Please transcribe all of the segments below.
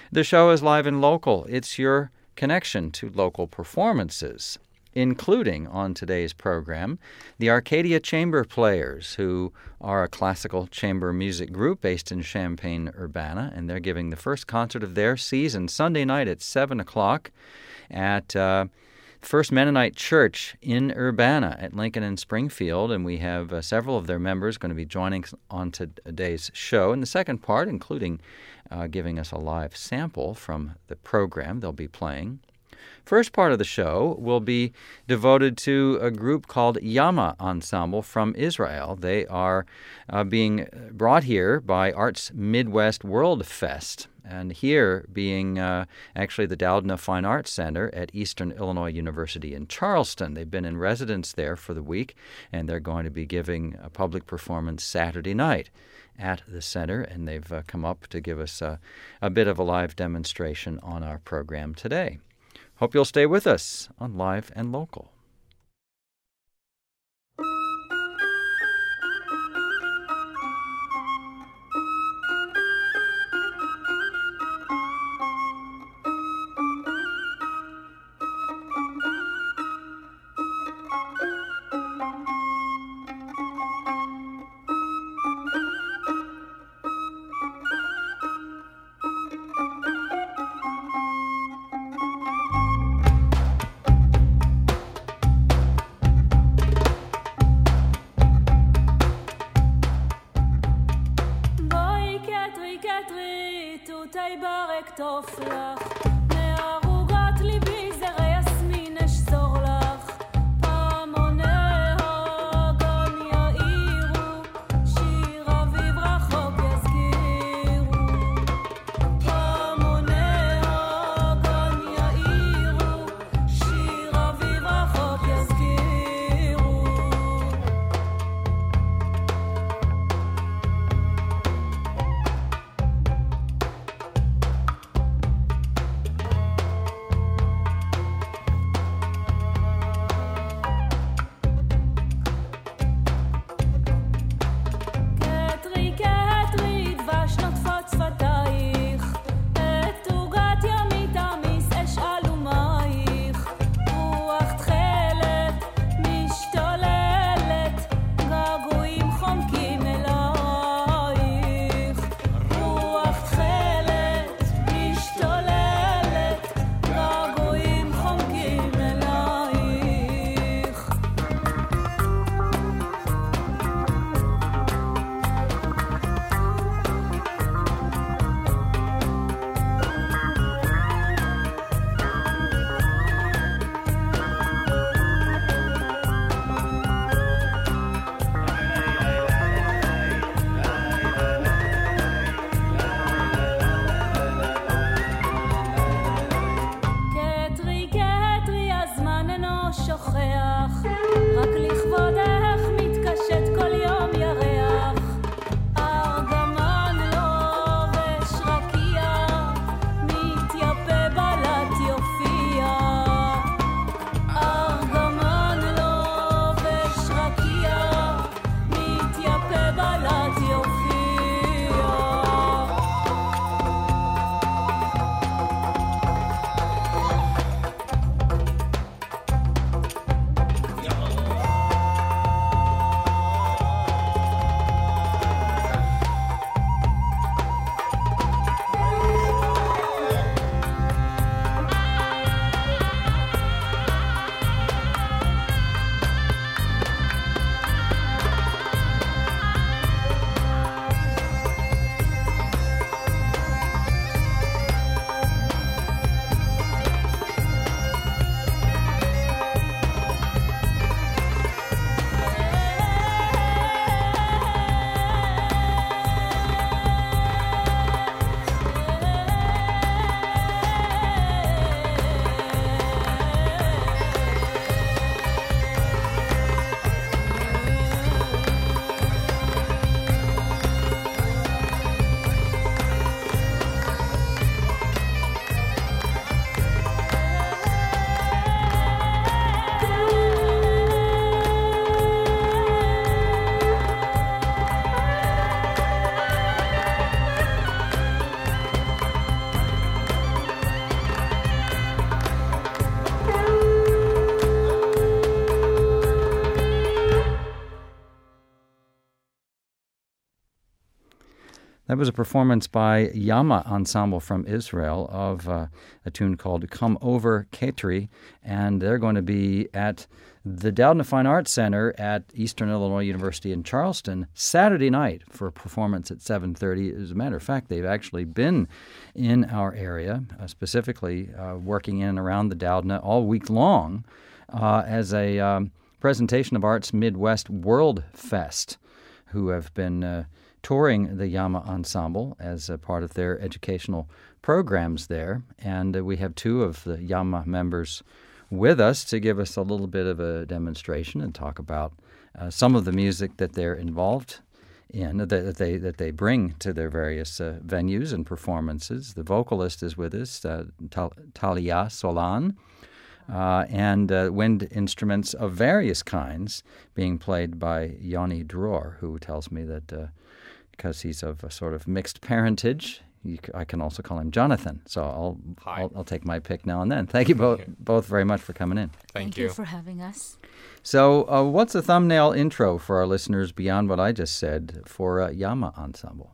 The show is live and local. It's your connection to local performances, including on today's program, the Arcadia Chamber Players, who are a classical chamber music group based in Champaign-Urbana, and they're giving the first concert of their season Sunday night at 7 o'clock at First Mennonite Church in Urbana at Lincoln and Springfield, and we have several of their members going to be joining on today's show. In the second part, including giving us a live sample from the program they'll be playing. First part of the show will be devoted to a group called Yama Ensemble from Israel. They are being brought here by Arts Midwest World Fest, and here being actually the Doudna Fine Arts Center at Eastern Illinois University in Charleston. They've been in residence there for the week, and they're going to be giving a public performance Saturday night at the center, and they've come up to give us a bit of a live demonstration on our program today. Hope you'll stay with us on Live and Local. That was a performance by Yama Ensemble from Israel of a tune called Come Over Ketri, and they're going to be at the Doudna Fine Arts Center at Eastern Illinois University in Charleston Saturday night for a performance at 7:30. As a matter of fact, they've actually been in our area, specifically working in and around the Doudna all week long as a presentation of Arts Midwest World Fest, who have been touring the Yama Ensemble as a part of their educational programs there. And we have two of the Yama members with us to give us a little bit of a demonstration and talk about some of the music that they're involved in, that they bring to their various venues and performances. The vocalist is with us, Talia Solan, and wind instruments of various kinds being played by Yoni Dror, who tells me that because he's of a sort of mixed parentage, I can also call him Jonathan. So I'll take my pick now and then. Thank you both very much for coming in. Thank you for having us. So what's a thumbnail intro for our listeners beyond what I just said for Yama Ensemble?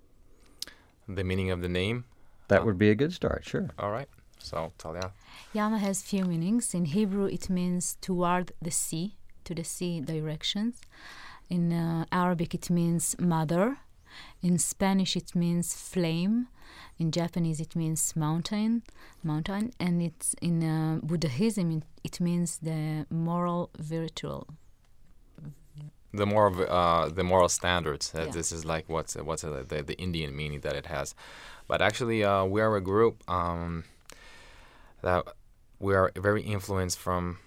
The meaning of the name? That would be a good start, sure. All right. So, Talia. Yama has few meanings. In Hebrew, it means toward the sea, to the sea directions. In Arabic, it means mother. In Spanish, it means flame. In Japanese, it means mountain. And it's in Buddhism, it means the moral virtual. The moral standards. This is like what's the Indian meaning that it has. But actually, we are a group that we are very influenced from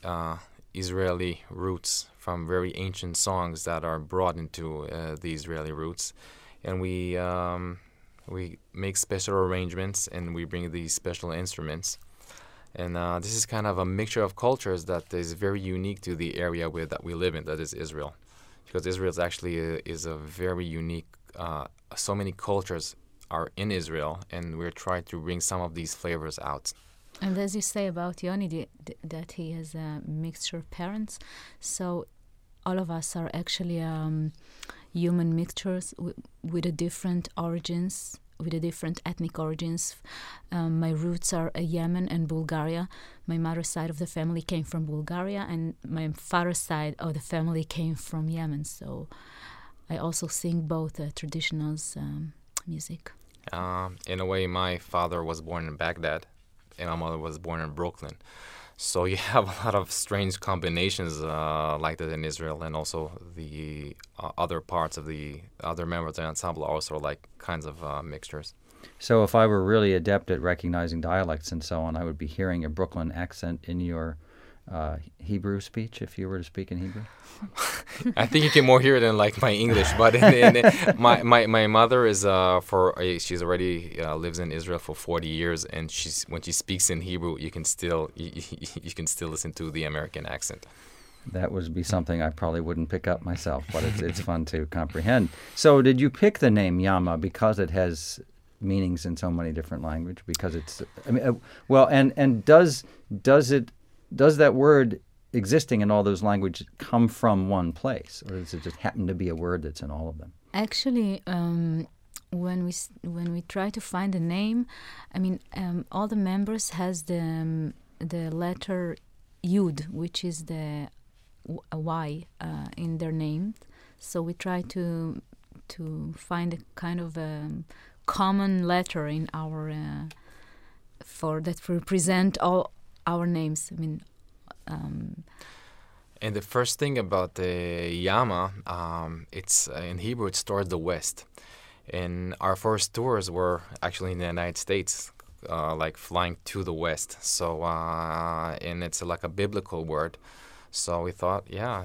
Israeli roots, from very ancient songs that are brought into the Israeli roots, and we make special arrangements and we bring these special instruments, and this is kind of a mixture of cultures that is very unique to the area that we live in, that is Israel, because Israel is actually is a very unique. So many cultures are in Israel, and we're trying to bring some of these flavors out. And as you say about Yoni, that he has a mixture of parents, so all of us are actually human mixtures with a different origins, with a different ethnic origins. My roots are Yemen and Bulgaria. My mother's side of the family came from Bulgaria, and my father's side of the family came from Yemen. So I also sing both traditional music. In a way, my father was born in Baghdad, and my mother was born in Brooklyn. So you have a lot of strange combinations like that in Israel, and also the other parts of the other members of the ensemble are also like kinds of mixtures. So if I were really adept at recognizing dialects and so on, I would be hearing a Brooklyn accent in your Hebrew speech if you were to speak in Hebrew? I think you can more hear it in like my English, but my mother is she's already lives in Israel for 40 years, and when she speaks in Hebrew, you can still listen to the American accent. That would be something I probably wouldn't pick up myself, but it's fun to comprehend. So did you pick the name Yama because it has meanings in so many different languages? Because it's, I mean, well, and does that word existing in all those languages come from one place, or does it just happen to be a word that's in all of them? Actually, when we try to find a name, I mean, all the members has the letter Yud, which is the Y in their name. So we try to find a kind of common letter in our for that represent all our names. I mean. And the first thing about the Yama, it's in Hebrew, it's toward the west. And our first tours were actually in the United States, like flying to the west. So, and it's like a biblical word. So we thought, yeah,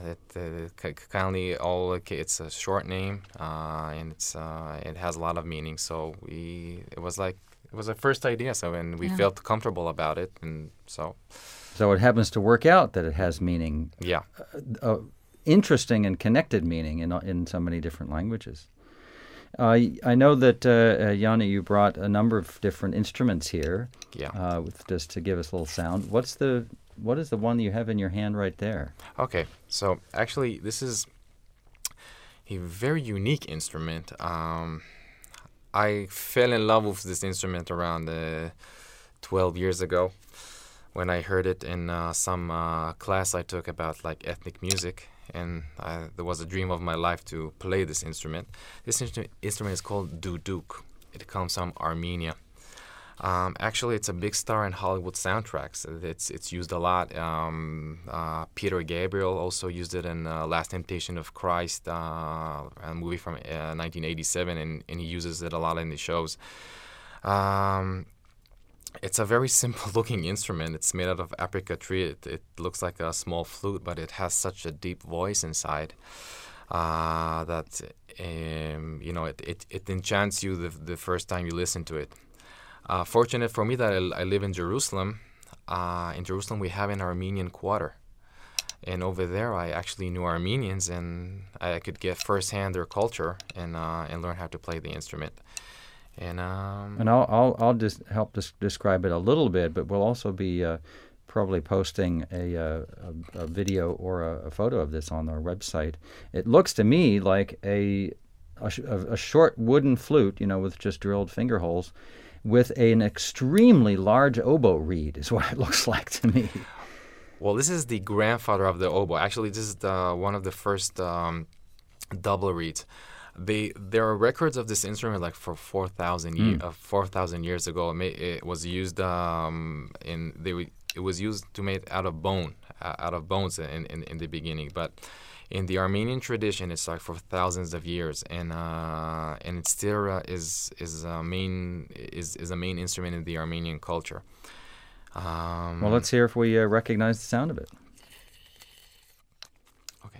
it's a short name, and it has a lot of meaning. So it was a first idea. So, and we felt comfortable about it, and so. So it happens to work out that it has meaning. Yeah. Interesting and connected meaning in so many different languages. I know that, Yanni, you brought a number of different instruments here. Yeah. Just to give us a little sound. What is the one you have in your hand right there? Okay. So actually, this is a very unique instrument. I fell in love with this instrument around 12 years ago when I heard it in some class I took about like ethnic music, and there was a dream of my life to play this instrument. This instrument is called duduk. It comes from Armenia. Actually, it's a big star in Hollywood soundtracks. It's used a lot. Peter Gabriel also used it in Last Temptation of Christ, a movie from 1987, and he uses it a lot in the shows. It's a very simple-looking instrument. It's made out of apricot tree. It looks like a small flute, but it has such a deep voice inside that it enchants you the first time you listen to it. Fortunate for me that I live in Jerusalem. In Jerusalem, we have an Armenian quarter. And over there, I actually knew Armenians, and I could get firsthand their culture and learn how to play the instrument. And I'll just help describe it a little bit, but we'll also be probably posting a video or a photo of this on our website. It looks to me like a short wooden flute, with just drilled finger holes, with an extremely large oboe reed is what it looks like to me. Well, this is the grandfather of the oboe. Actually, this is one of the first double reeds. There are records of this instrument like for 4,000 years ago. It was used it was used to make out of bones in the beginning, but in the Armenian tradition, it's like for thousands of years, and it still is a main instrument in the Armenian culture. Well, let's hear if we recognize the sound of it. Okay.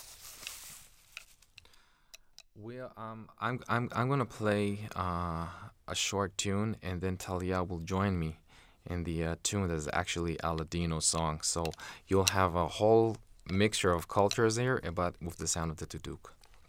I'm gonna play a short tune, and then Talia will join me in the tune that is actually a Ladino song. So you'll have a whole mixture of cultures here, but with the sound of the duduk.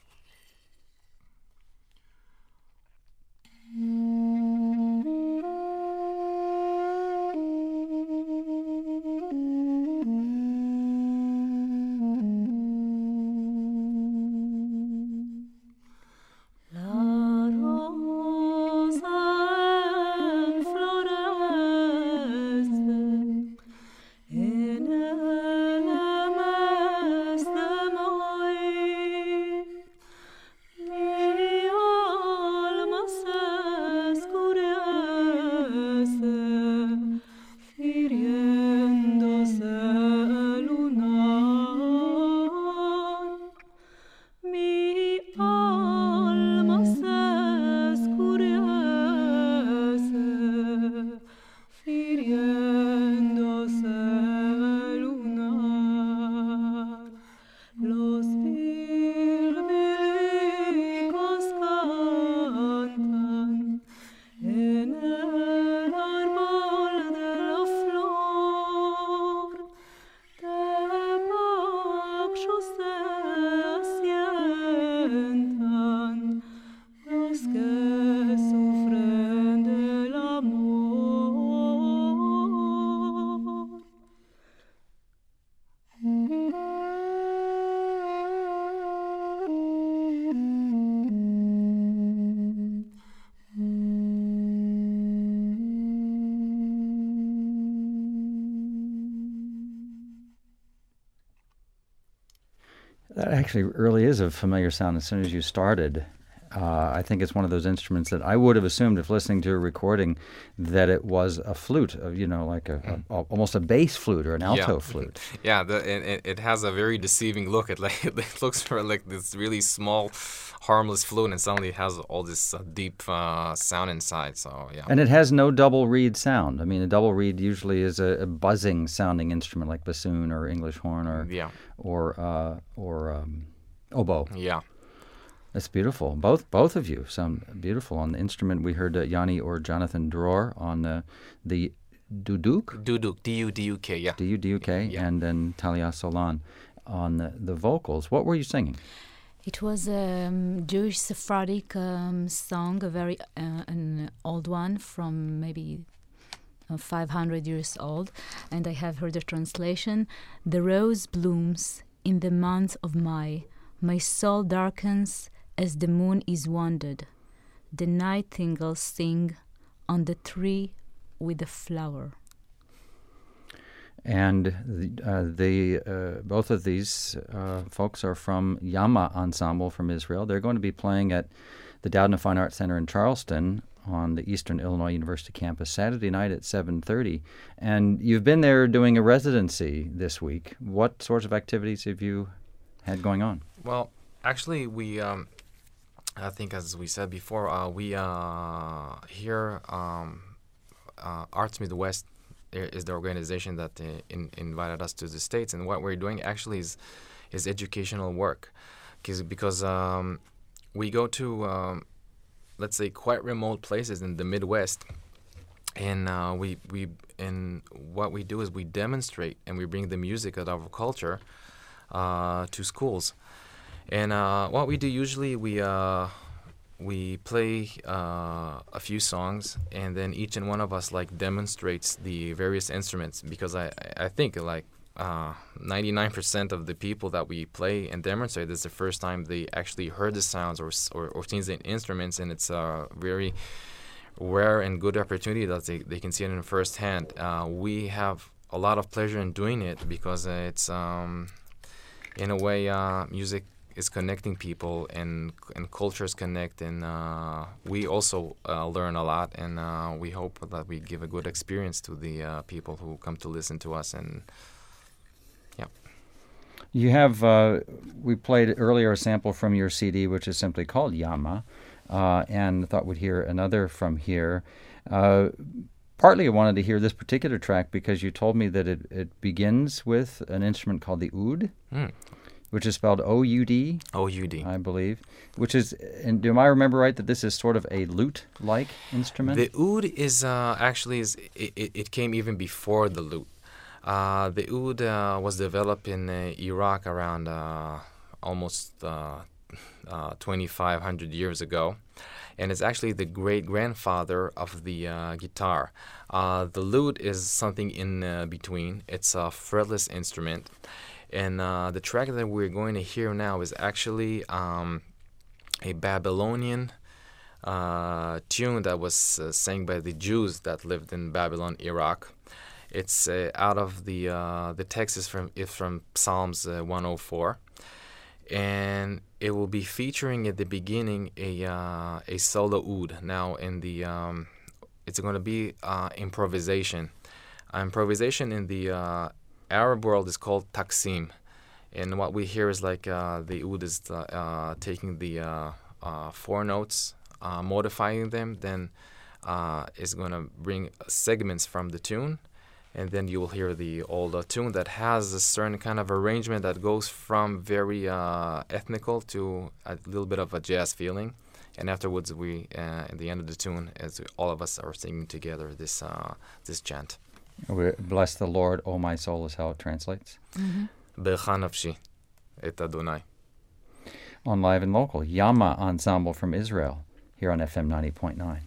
That actually really is a familiar sound as soon as you started. I think it's one of those instruments that I would have assumed, if listening to a recording, that it was a flute, like almost a bass flute or an alto flute. Yeah, it has a very deceiving look. It looks for like this really small, harmless flute, and suddenly it has all this deep sound inside. So yeah. And it has no double reed sound. I mean, a double reed usually is a buzzing sounding instrument like bassoon or English horn or oboe. Yeah. That's beautiful. Both of you sound beautiful. On the instrument, we heard Yanni or Jonathan Dror on the duduk. Duduk, D-U-D-U-K, yeah. D-U-D-U-K, yeah. And then Talia Solan on the vocals. What were you singing? It was a Jewish Sephardic song, a very an old one from maybe 500 years old, and I have heard the translation. The rose blooms in the month of Mai. My soul darkens as the moon is wounded. the nightingales sing on the tree with a flower. And both of these folks are from Yama Ensemble from Israel. They're going to be playing at the Doudna Fine Arts Center in Charleston on the Eastern Illinois University campus Saturday night at 7:30. And you've been there doing a residency this week. What sorts of activities have you had going on? Well, actually, we, I think as we said before, we here, Arts Midwest is the organization that invited us to the States. And what we're doing actually is educational work. Because we go to, let's say, quite remote places in the Midwest. And and what we do is we demonstrate and we bring the music of our culture to schools. And what we do usually, we play a few songs, and then each and one of us demonstrates the various instruments, because I think 99% of the people that we play and demonstrate, this is the first time they actually heard the sounds or seen the instruments, and it's a very rare and good opportunity that they can see it in firsthand. We have a lot of pleasure in doing it because it's in a way music is connecting people and cultures connect, and we also learn a lot, and we hope that we give a good experience to the people who come to listen to us. And yeah, you have we played earlier a sample from your CD, which is simply called Yama, and thought we'd hear another from here. Partly I wanted to hear this particular track because you told me that it begins with an instrument called the oud, which is spelled O-U-D. O-U-D. I believe. Which is, and do I remember right that this is sort of a lute-like instrument? The oud is actually, it came even before the lute. The oud was developed in Iraq around almost 2,500 years ago. And it's actually the great-grandfather of the guitar. The lute is something in between. It's a fretless instrument. And the track that we're going to hear now is actually a Babylonian tune that was sang by the Jews that lived in Babylon, Iraq. It's out of the text is from Psalms 104. And it will be featuring at the beginning a solo oud. Now in the it's going to be improvisation. Improvisation in the Arab world is called taksim, and what we hear is the oud is taking the 4 notes, modifying them, then is going to bring segments from the tune. And then you will hear the old tune that has a certain kind of arrangement that goes from very ethnical to a little bit of a jazz feeling. And afterwards, we at the end of the tune, as all of us are singing together this chant. Bless the Lord, O my soul, is how it translates. Becha nafshi et Adonai. On Live and Local, Yama Ensemble from Israel, here on FM 90.9.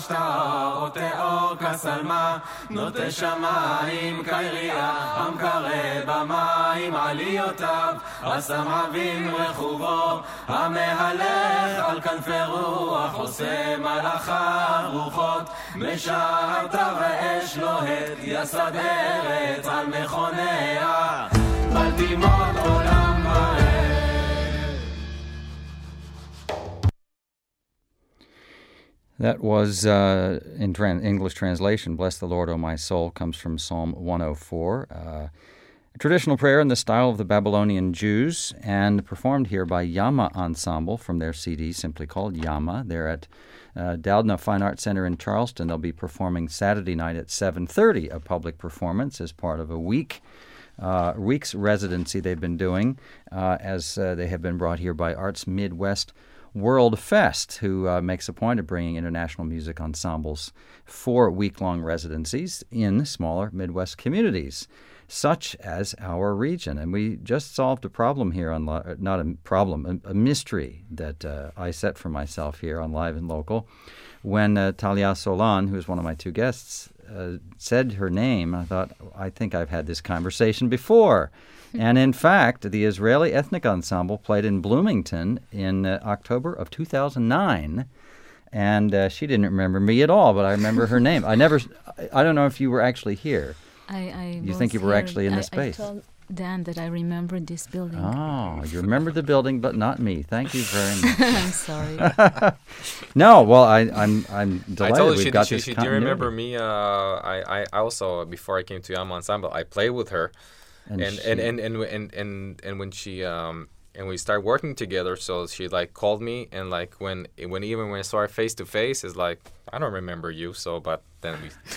השטר ותאור כסלמה נוטה שמיים כעירייה המקרה במים עליותיו השם אבים רכובו המהלך על כנפי רוח עושה מלאכיו רוחות משרת ואש לוהט יסד ארץ על מכוניה בל תימוד עולם ועד. That was, in English translation, Bless the Lord, O my soul, comes from Psalm 104, a traditional prayer in the style of the Babylonian Jews, and performed here by Yama Ensemble from their CD simply called Yama. They're at Doudna Fine Arts Center in Charleston. They'll be performing Saturday night at 7:30, a public performance as part of a week's residency they've been doing, as they have been brought here by Arts Midwest World Fest, who makes a point of bringing international music ensembles for week-long residencies in smaller Midwest communities, such as our region. And we just solved a problem here on not a problem, a mystery that I set for myself here on Live and Local. When Talia Solan, who is one of my two guests, said her name, I thought, I think I've had this conversation before. And in fact, the Israeli Ethnic Ensemble played in Bloomington in October of 2009. And she didn't remember me at all, but I remember her name. I don't know if you were actually here. You think you were actually in the space? I told Dan that I remember this building. Oh, you remember the building, but not me. Thank you very much. I'm sorry. No, well, I'm delighted I told her we've got this she continuity. did remember me. I also, before I came to Yama Ensemble, I played with her. And when she and we started working together, so she like called me, and like when I saw her face to face, it's like, I don't remember you. So, but then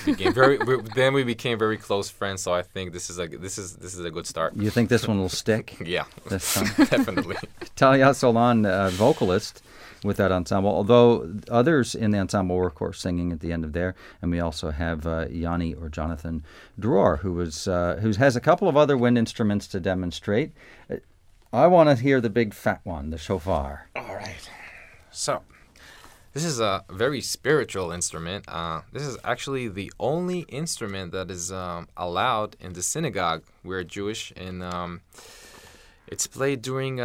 we became very close friends. So I think this is a good start. You think this one will stick? Yeah, this time? Definitely. Talia Solan, vocalist with that ensemble, although others in the ensemble were, of course, singing at the end of there. And we also have Yanni or Jonathan Dror, who has a couple of other wind instruments to demonstrate. I want to hear the big fat one, the shofar. All right. So, this is a very spiritual instrument. This is actually the only instrument that is allowed in the synagogue. We're Jewish, and it's played during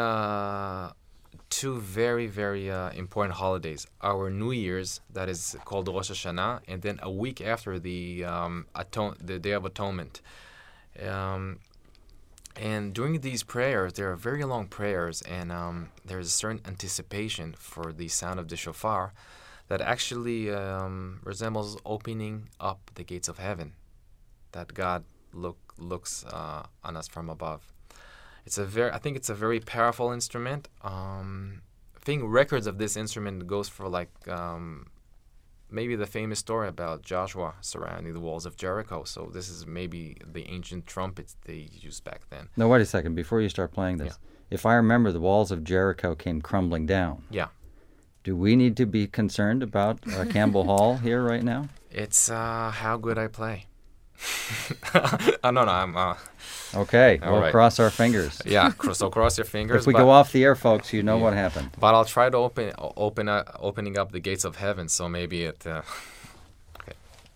two very, very important holidays. Our New Year's, that is called Rosh Hashanah, and then a week after the Day of Atonement. And during these prayers, there are very long prayers, and there's a certain anticipation for the sound of the shofar that actually resembles opening up the gates of heaven, that God looks on us from above. I think it's a very powerful instrument. I think records of this instrument goes for like maybe the famous story about Joshua surrounding the walls of Jericho. So this is maybe the ancient trumpets they used back then. Now, wait a second. Before you start playing this, if I remember, the walls of Jericho came crumbling down. Yeah. Do we need to be concerned about Campbell Hall here right now? It's how good I play. No, I'm... Okay, we'll right. cross our fingers. Yeah, so cross your fingers. If we go off the air, folks, you know what happened. But I'll try to opening up the gates of heaven, so maybe it... Okay.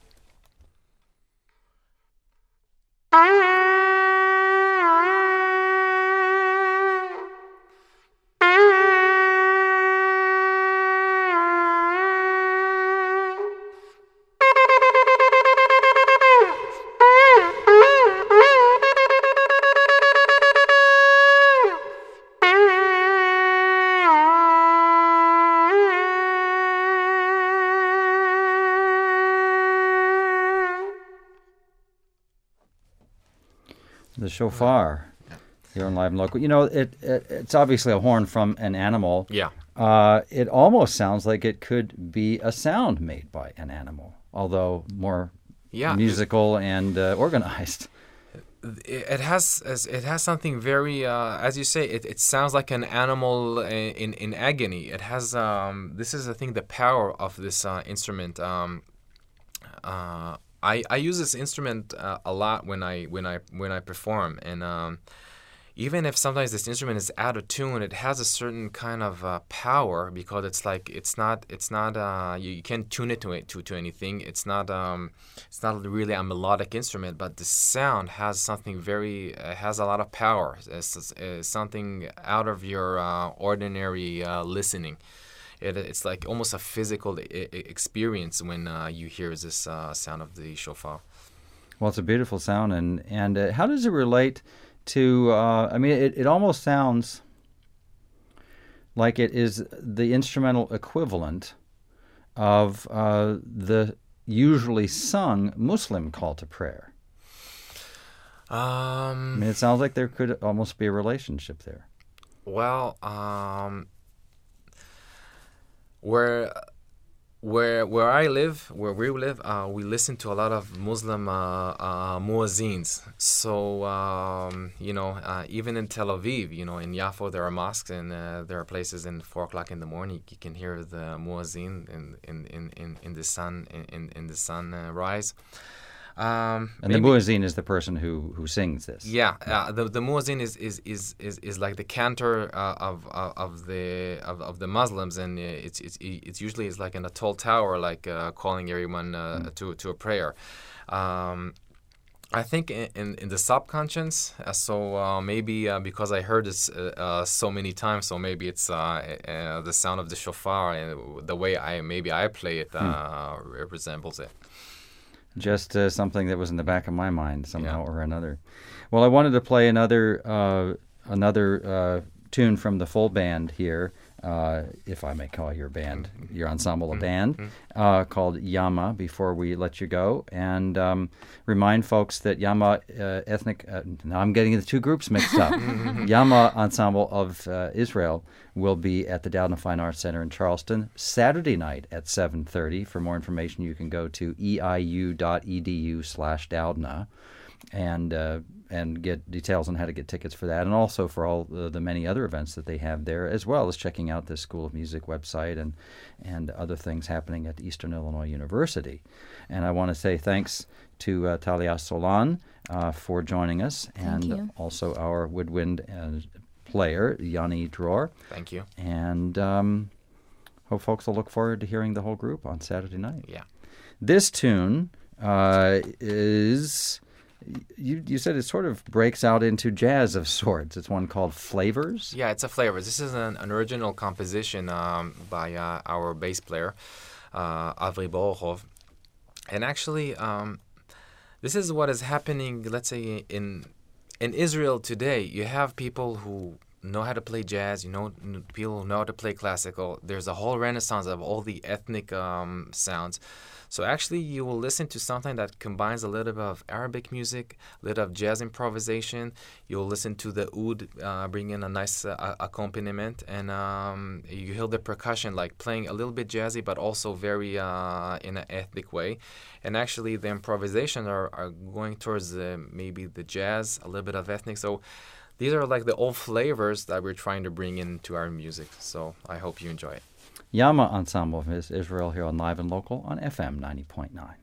The shofar here on Live and Local. You know, it's obviously a horn from an animal. Yeah. It almost sounds like it could be a sound made by an animal, although more musical and organized. It has something very, as you say, it sounds like an animal in agony. It has this is I think the power of this instrument. I use this instrument a lot when I perform, and even if sometimes this instrument is out of tune, it has a certain kind of power, because it's not you can't tune it to anything. It's not really a melodic instrument, but the sound has something has a lot of power. It's something out of your ordinary listening. It's like almost a physical experience when you hear this sound of the shofar. Well, it's a beautiful sound, and how does it relate to, it almost sounds like it is the instrumental equivalent of the usually sung Muslim call to prayer. It sounds like there could almost be a relationship there. Well, where I live, where we live, we listen to a lot of Muslim muezzins. So, even in Tel Aviv, in Yafo, there are mosques, and there are places in 4 o'clock in the morning you can hear the muezzin in the sun in the sunrise. And the muezzin is the person who sings this. Yeah, the muezzin is like the cantor of the Muslims, and it's usually is like in a tall tower, like calling everyone to a prayer. I think in the subconscious, so maybe because I heard this so many times, so maybe it's the sound of the shofar, and the way I play it resembles it. Just something that was in the back of my mind somehow or another. Well, I wanted to play another tune from the full band here, if I may call your band, your ensemble a band, called Yama, before we let you go. And remind folks that Yama ethnic, now I'm getting the two groups mixed up. Yama Ensemble of Israel will be at the Doudna Fine Arts Center in Charleston Saturday night at 7:30. For more information, you can go to eiu.edu/Doudna and get details on how to get tickets for that, and also for all the many other events that they have there, as well as checking out the School of Music website and other things happening at Eastern Illinois University. And I want to say thanks to Talia Solan for joining us, and also our woodwind player, Yanni Dror. Thank you. And hope folks will look forward to hearing the whole group on Saturday night. Yeah. This tune is... You said it sort of breaks out into jazz of sorts. It's one called Flavors? Yeah, it's a Flavors. This is an original composition by our bass player, Avri Borochov. And actually, this is what is happening, let's say, in Israel today. You have people who know how to play jazz, people who know how to play classical. There's a whole renaissance of all the ethnic sounds. So actually, you will listen to something that combines a little bit of Arabic music, a little of jazz improvisation. You'll listen to the oud bring in a nice accompaniment, and you hear the percussion like playing a little bit jazzy, but also very in an ethnic way. And actually, the improvisation are going towards maybe the jazz, a little bit of ethnic. So these are like the old flavors that we're trying to bring into our music. So I hope you enjoy it. Yama Ensemble of Israel here on Live and Local on FM 90.9.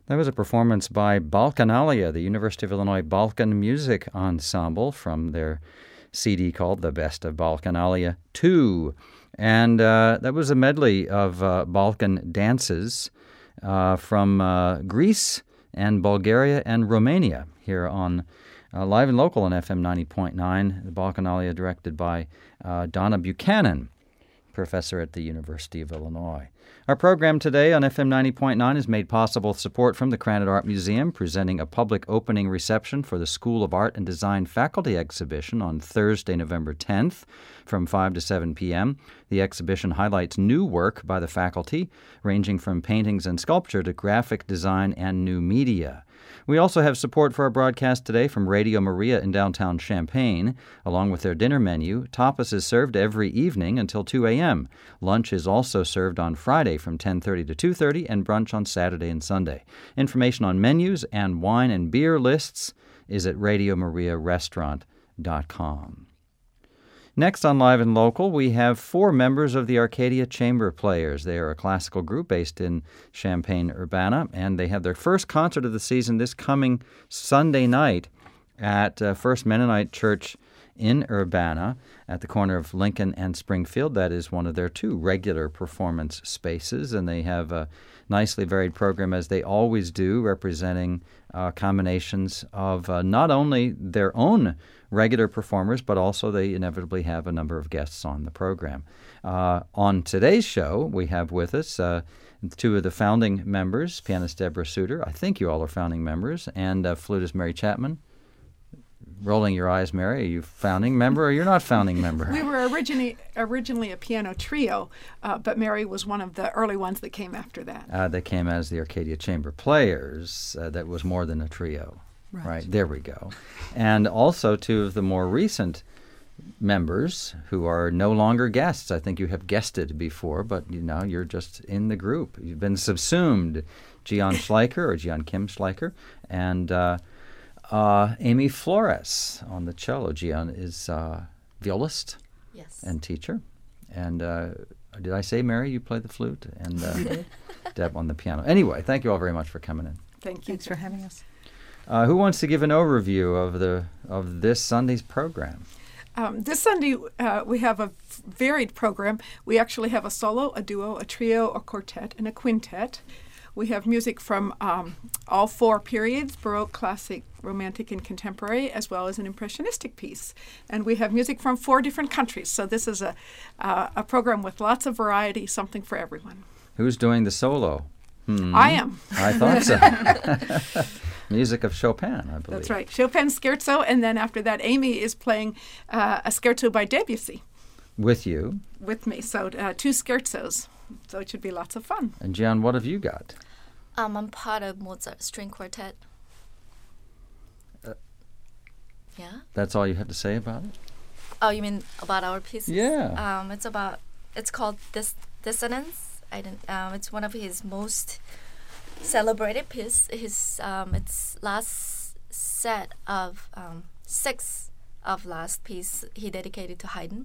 That was a performance by Balkanalia, the University of Illinois Balkan Music Ensemble, from their CD called The Best of Balkanalia 2. And that was a medley of Balkan dances from Greece and Bulgaria and Romania here on Live and Local on FM 90.9, the Balkanalia directed by Donna Buchanan, professor at the University of Illinois. Our program today on FM 90.9 is made possible with support from the Krannert Art Museum, presenting a public opening reception for the School of Art and Design Faculty Exhibition on Thursday, November 10th from 5 to 7 p.m. The exhibition highlights new work by the faculty, ranging from paintings and sculpture to graphic design and new media. We also have support for our broadcast today from Radio Maria in downtown Champaign. Along with their dinner menu, tapas is served every evening until 2 a.m. Lunch is also served on Friday from 10:30 to 2:30 and brunch on Saturday and Sunday. Information on menus and wine and beer lists is at radiomariarestaurant.com. Next on Live and Local, we have 4 members of the Arcadia Chamber Players. They are a classical group based in Champaign-Urbana, and they have their first concert of the season this coming Sunday night at First Mennonite Church in Urbana at the corner of Lincoln and Springfield. That is one of their 2 regular performance spaces, and they have a nicely varied program, as they always do, representing combinations of not only their own regular performers, but also they inevitably have a number of guests on the program. On today's show, we have with us 2 of the founding members, pianist Deborah Suter. I think you all are founding members, and flutist Mary Chapman. Rolling your eyes, Mary. Are you founding member or you're not founding member? We were originally a piano trio, but Mary was one of the early ones that came after that. They came as the Arcadia Chamber Players. That was more than a trio. Right. There we go. And also 2 of the more recent members who are no longer guests. I think you have guested before, but now you're just in the group. You've been subsumed. Gian Schleicher, or Gian Kim Schleicher, and Amy Flores on the cello. Gian is violist and teacher. And did I say, Mary, you play the flute? And Deb on the piano. Anyway, thank you all very much for coming in. Thank you. Thanks for having us. Who wants to give an overview of this Sunday's program? This Sunday, we have a varied program. We actually have a solo, a duo, a trio, a quartet, and a quintet. We have music from all 4 periods, Baroque, Classic, Romantic, and Contemporary, as well as an Impressionistic piece. And we have music from 4 different countries. So this is a program with lots of variety, something for everyone. Who's doing the solo? I am. I thought so. Music of Chopin, I believe. That's right. Chopin Scherzo, and then after that, Amy is playing a scherzo by Debussy. With you? With me. So 2 scherzos. So it should be lots of fun. And Gian, what have you got? I'm part of Mozart String Quartet. Yeah. That's all you had to say about it? Oh, you mean about our pieces? Yeah. It's called Dissonance. It's one of his most celebrated pieces. It's last set of 6 of last piece he dedicated to Haydn.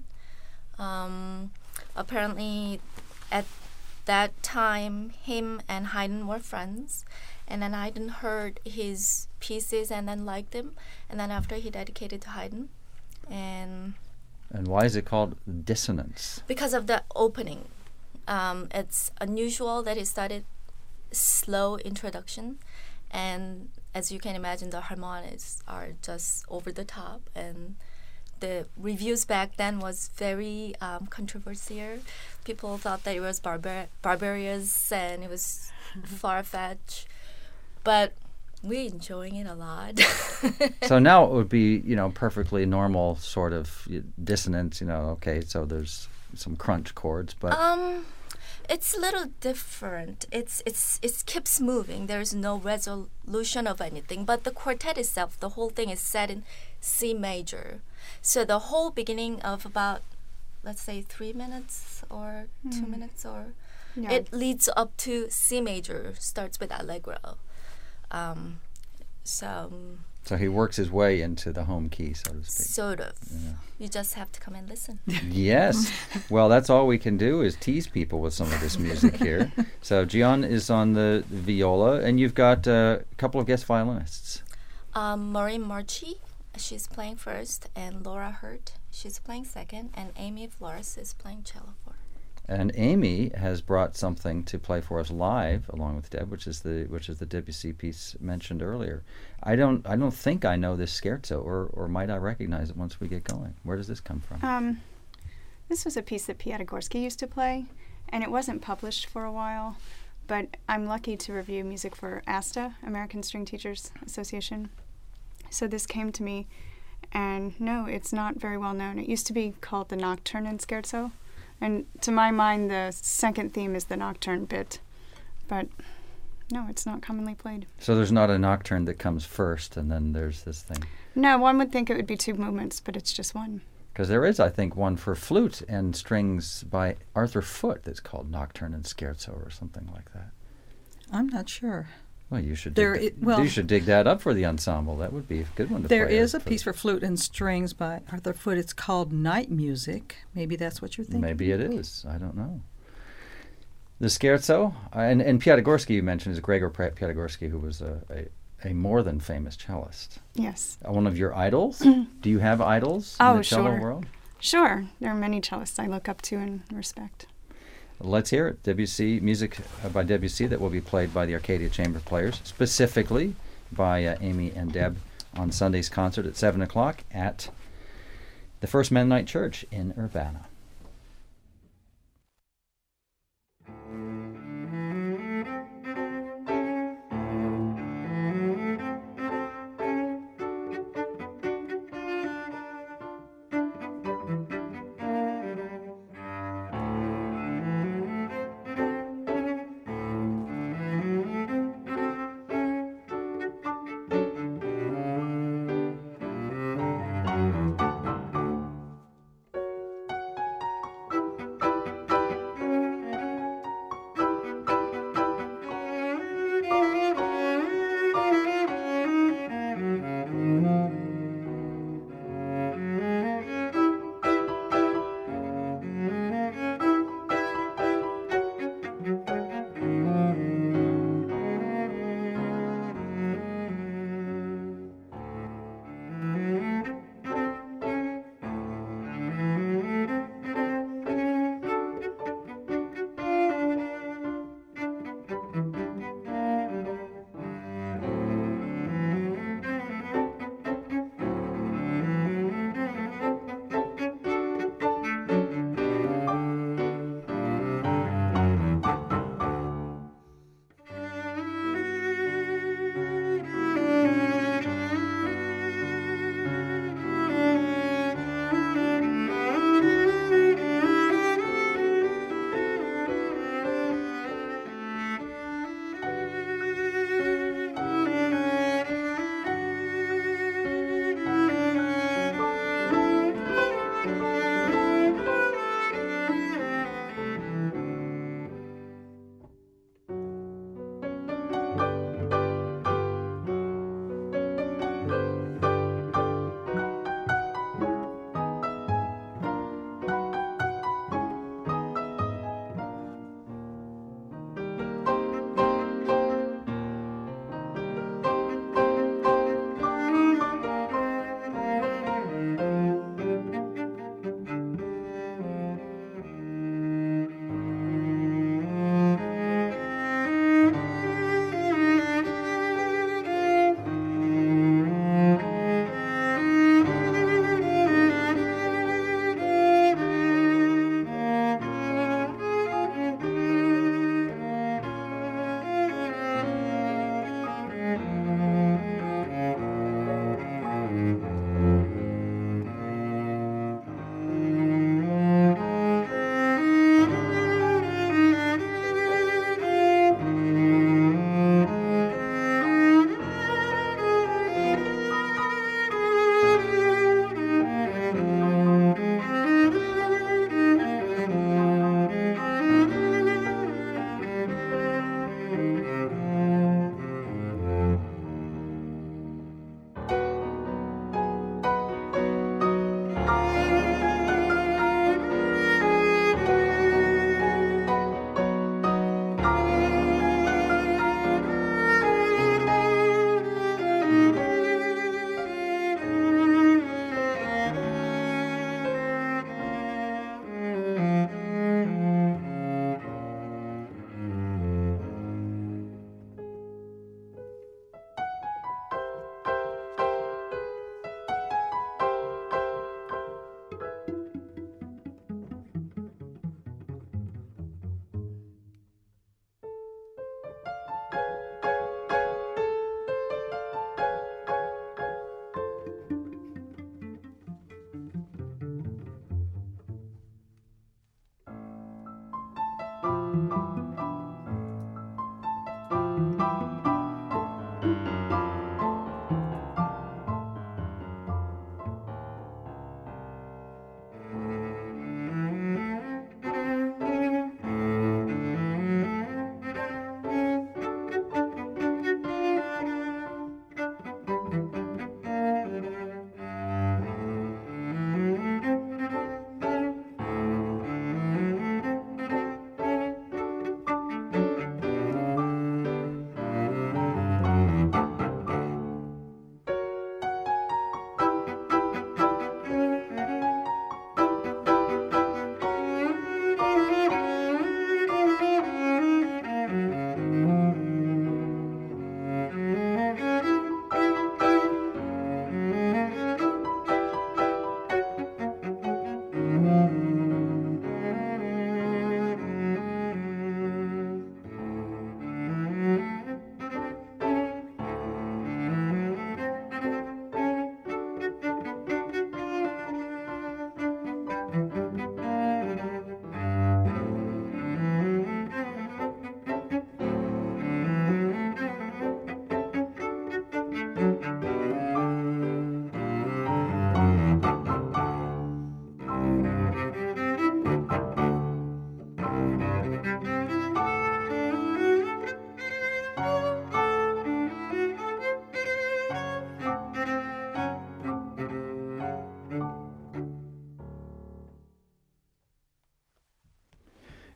Apparently, at that time, him and Haydn were friends, and then Haydn heard his pieces and then liked them, and then after he dedicated to Haydn, and why is it called Dissonance? Because of the opening. It's unusual that he started slow introduction, and as you can imagine, the harmonics are just over the top, and the reviews back then was very controversial. People thought that it was barbarous and it was far-fetched, but we're enjoying it a lot. So now it would be, perfectly normal sort of dissonance, okay, so there's some crunch chords, but it's a little different. It keeps moving. There's no resolution of anything, but the quartet itself, the whole thing is set in C major. So the whole beginning of about, let's say, 3 minutes or 2 minutes, or it leads up to C major, starts with Allegro. So he works his way into the home key, so to speak. Sort of. You just have to come and listen. Yes. Well, that's all we can do is tease people with some of this music here. So Gian is on the viola, and you've got a couple of guest violinists. Maureen Marchi, she's playing first, and Laura Hurt, she's playing second, and Amy Flores is playing cello for her. And Amy has brought something to play for us live, along with Deb, which is the Debussy piece mentioned earlier. I don't think I know this scherzo, or might I recognize it once we get going? Where does this come from? This was a piece that Piatigorsky used to play, and it wasn't published for a while. But I'm lucky to review music for ASTA, American String Teachers Association. So this came to me, and no, it's not very well known. It used to be called the Nocturne in Scherzo. And to my mind, the second theme is the nocturne bit. But no, it's not commonly played. So there's not a nocturne that comes first, and then there's this thing? No, one would think it would be two movements, but it's just one. Because there is, I think, one for flute and strings by Arthur Foote that's called Nocturne and Scherzo or something like that. I'm not sure. Well, you should you should dig that up for the ensemble. That would be a good one to play. There is a piece for flute and strings by Arthur Foote. It's called Night Music. Maybe that's what you're thinking. Maybe it is. I don't know. The scherzo, and Piatigorsky you mentioned is Gregor Piatigorsky, who was a more than famous cellist. Yes. One of your idols? Do you have idols in the cello world? Sure. There are many cellists I look up to and respect. Let's hear it. Debussy, music by Debussy that will be played by the Arcadia Chamber Players, specifically by Amy and Deb on Sunday's concert at 7 o'clock at the First Mennonite Church in Urbana.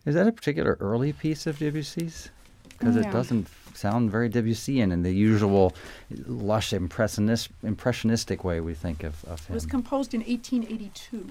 Is that a particular early piece of Debussy's? Because it doesn't sound very Debussyan in the usual lush impressionistic way we think of him. It was composed in 1882.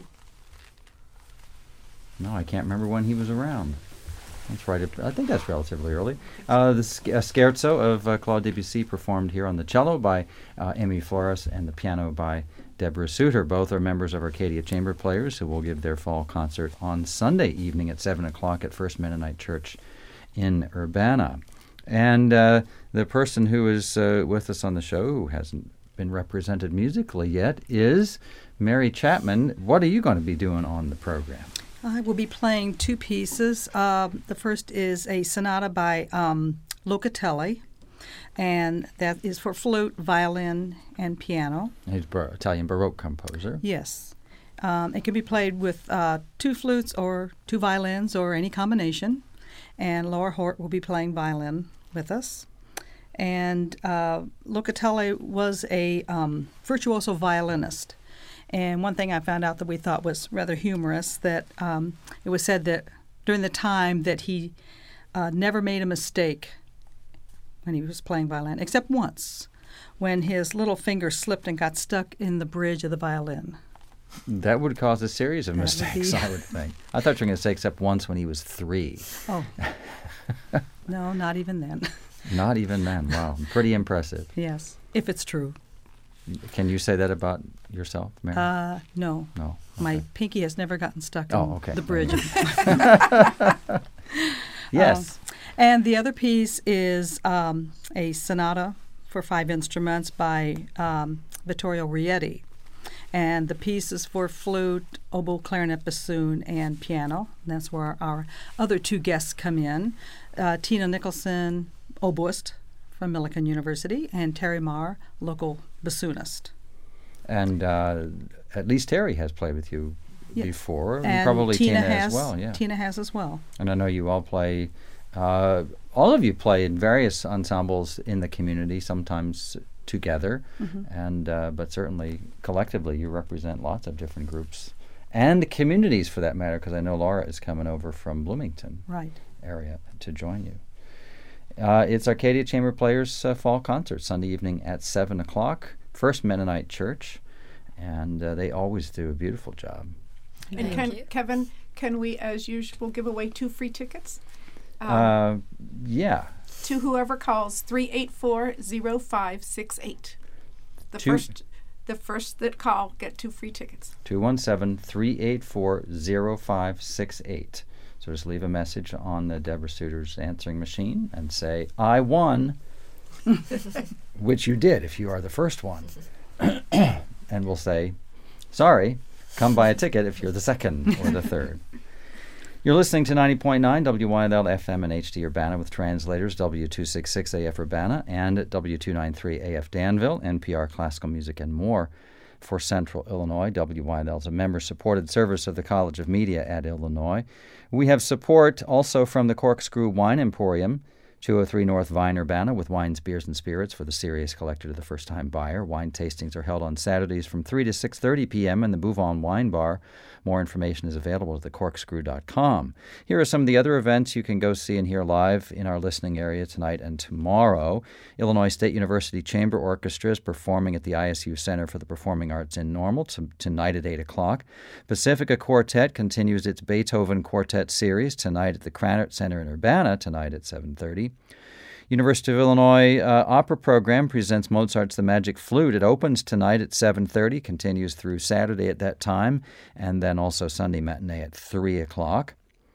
No, I can't remember when he was around. That's right. I think that's relatively early. The Scherzo of Claude Debussy, performed here on the cello by Amy Flores and the piano by Deborah Suter. Both are members of Arcadia Chamber Players, who will give their fall concert on Sunday evening at 7 o'clock at First Mennonite Church in Urbana. And the person who is with us on the show, who hasn't been represented musically yet, is Mary Chapman. What are you going to be doing on the program? I will be playing two pieces. The first is a sonata by Locatelli, and that is for flute, violin, and piano. He's an Italian Baroque composer. Yes. It can be played with two flutes or two violins or any combination. And Laura Hort will be playing violin with us. And Locatelli was a virtuoso violinist. And one thing I found out that we thought was rather humorous, that it was said that during the time that he never made a mistake when he was playing violin, except once, when his little finger slipped and got stuck in the bridge of the violin. That would cause a series of mistakes, I would think. I thought you were going to say except once when he was 3. Oh. No, not even then. Not even then. Wow. Pretty impressive. Yes, if it's true. Can you say that about yourself, Mary? No. No. Okay. My pinky has never gotten stuck in the bridge. Yes. And the other piece is a sonata for 5 instruments by Vittorio Rietti. And the piece is for flute, oboe, clarinet, bassoon, and piano. And that's where our other 2 guests come in. Tina Nicholson, oboist from Millikan University, and Terry Marr, local bassoonist. And at least Terry has played with you before. And probably Tina has as well. Yeah. Tina has as well. And I know you all play, all of you play in various ensembles in the community, sometimes together, and but certainly collectively you represent lots of different groups and communities, for that matter, because I know Laura is coming over from Bloomington area to join you. It's Arcadia Chamber Players' fall concert, Sunday evening at 7 o'clock, First Mennonite Church, and they always do a beautiful job. And Kevin, can we, as usual, give away 2 free tickets? Yeah. To whoever calls 384-0568. The first that call get 2 free tickets. 217-384-0568. So just leave a message on the Deborah Suter's answering machine and say, I won, which you did if you are the first one. And we'll say, sorry, come buy a ticket if you're the second or the third. You're listening to 90.9 WYLL FM and HD Urbana with translators W266 AF Urbana and W293 AF Danville, NPR Classical Music and more. For Central Illinois, WYLL is a member-supported service of the College of Media at Illinois. We have support also from the Corkscrew Wine Emporium, 203 North Vine, Urbana, with wines, beers, and spirits for the serious collector to the first-time buyer. Wine tastings are held on Saturdays from 3 to 6:30 p.m. in the Bouvon Wine Bar. More information is available at thecorkscrew.com. Here are some of the other events you can go see and hear live in our listening area tonight and tomorrow. Illinois State University Chamber Orchestra is performing at the ISU Center for the Performing Arts in Normal tonight at 8 o'clock. Pacifica Quartet continues its Beethoven Quartet series tonight at the Krannert Center in Urbana tonight at 7:30. University of Illinois Opera Program presents Mozart's The Magic Flute. It opens tonight at 7:30, continues through Saturday at that time, and then also Sunday matinee at 3 o'clock.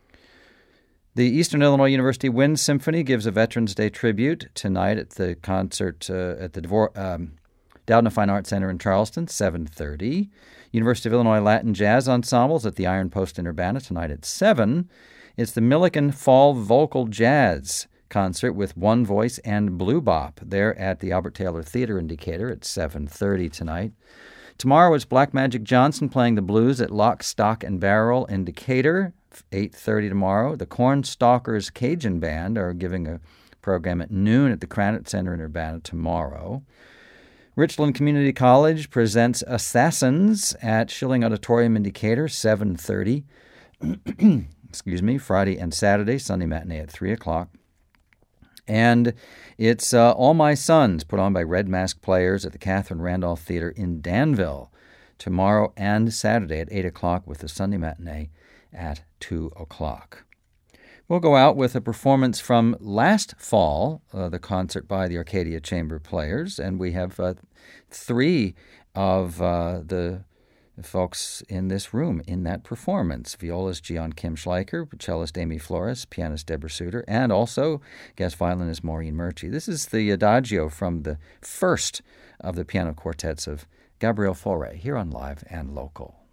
The Eastern Illinois University Wind Symphony gives a Veterans Day tribute tonight at the concert at the Doudna Fine Arts Center in Charleston, 7:30. University of Illinois Latin Jazz Ensembles at the Iron Post in Urbana tonight at 7. It's the Millikan Fall Vocal Jazz concert with One Voice and Blue Bop there at the Albert Taylor Theater in Decatur at 7:30 tonight. Tomorrow it's Black Magic Johnson playing the blues at Lock, Stock, and Barrel in Decatur, 8:30 tomorrow. The Cornstalkers Cajun Band are giving a program at noon at the Krannert Center in Urbana tomorrow. Richland Community College presents Assassins at Schilling Auditorium in Decatur, 7:30. Friday and Saturday, Sunday matinee at 3 o'clock. And it's All My Sons, put on by Red Mask Players at the Catherine Randolph Theater in Danville, tomorrow and Saturday at 8 o'clock, with the Sunday matinee at 2 o'clock. We'll go out with a performance from last fall, the concert by the Arcadia Chamber Players, and we have three of the folks in this room in that performance. Violist Gian Kim Schleicher, cellist Amy Flores, pianist Deborah Suter, and also guest violinist Maureen Murchie. This is the Adagio from the first of the piano quartets of Gabriel Fauré, here on Live and Local.